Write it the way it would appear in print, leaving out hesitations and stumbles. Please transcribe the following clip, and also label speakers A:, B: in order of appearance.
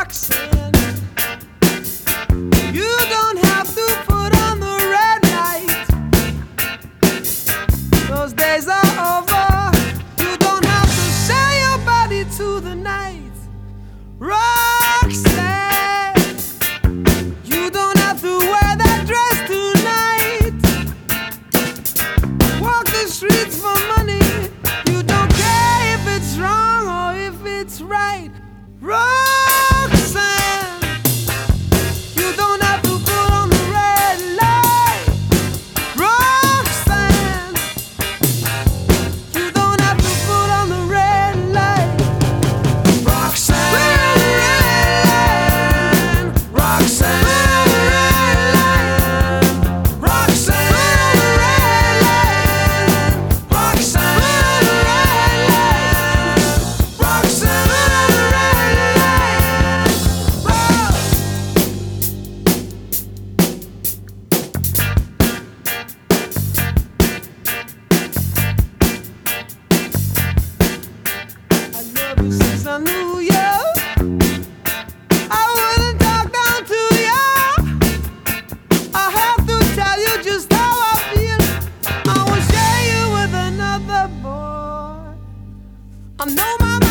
A: Roxanne, you don't have to put on the red light. Those days are over. You don't have to sell your body to the night. Roxanne, you don't have to wear that dress tonight. Walk the streets for money. You don't care if it's wrong or if it's right. Roxanne, you don't have to put on the red light. Roxanne, you don't have to put on the red light. Roxanne, Roxanne, Roxanne, since I knew you, I wouldn't talk down to you. I have to tell you just how I feel. I will share you with another boy. I know my